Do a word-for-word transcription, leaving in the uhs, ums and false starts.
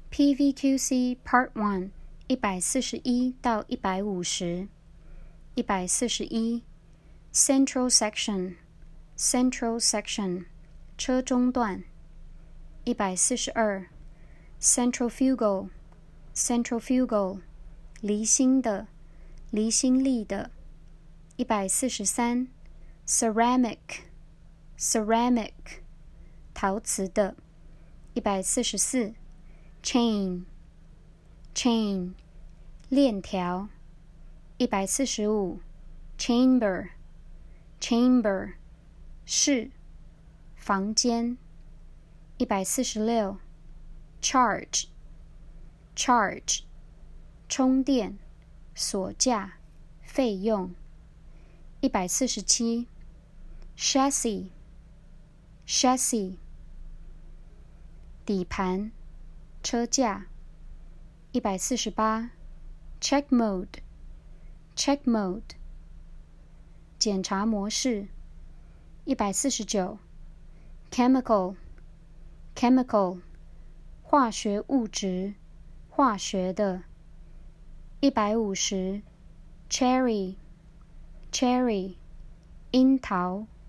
P V Q C Part one 一百四十一到一百五十。一百四十一 Central Section Central Section 车中段。一百四十二 Centrifugal Centrifugal 离心的离心力的。一百四十三 Ceramic Ceramic 陶瓷的。一百四十四 Chain Chain 链条。一百四十五 Chamber Chamber 室房间。一百四十六 Charge Charge 充电锁价费用。一百四十七 Chassis Chassis 底盘车架。一百四十八 Check Mode Check Mode 检查模式。一百四十九 Chemical Chemical 化学物质化学的。一百五十 Cherry Cherry 樱桃